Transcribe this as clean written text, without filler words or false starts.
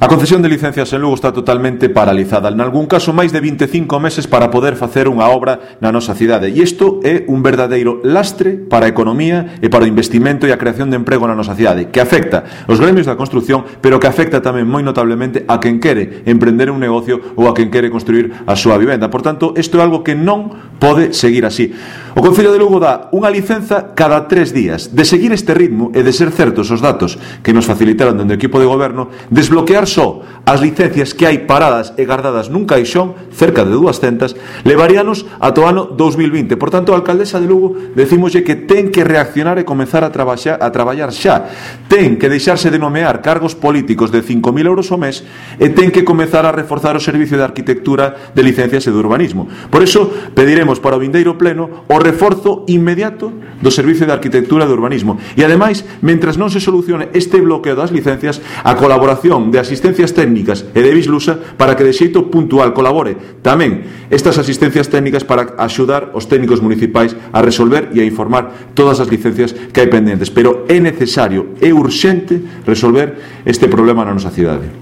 A concesión de licencias en Lugo está totalmente paralizada. En algún caso, máis de 25 meses para poder facer unha obra na nosa cidade. E isto é un verdadeiro lastre para a economía e para o investimento e a creación de emprego na nosa cidade, que afecta os gremios da construción, pero que afecta tamén moi notablemente a quen quere emprender un negocio ou a quen quere construir a súa vivenda. Por tanto, isto é algo que non pode seguir así. O Concello de Lugo dá unha licenza cada 3 días. De seguir este ritmo e de ser certos os datos que nos facilitaron dende o equipo de goberno, desbloquear só as licencias que hai paradas e guardadas nun caixón, cerca de 200, levaríanos ata o ano 2020. Por tanto, a alcaldesa de Lugo decímoslle que ten que reaccionar e comezar a traballar xa. Ten que deixarse de nomear cargos políticos de 5.000 euros ao mes e ten que comezar a reforzar o servicio de arquitectura, de licencias e de urbanismo. Por iso, pediremos para o vindeiro pleno o reforzo inmediato do servicio de arquitectura e de urbanismo. E, ademais, mentras non se solucione este bloqueo das licencias, a colaboración de asistencias técnicas e de Bislusa para que de xeito puntual colabore tamén estas asistencias técnicas para axudar os técnicos municipais a resolver e a informar todas as licencias que hai pendentes. Pero é necesario, é urxente resolver este problema na nosa cidade.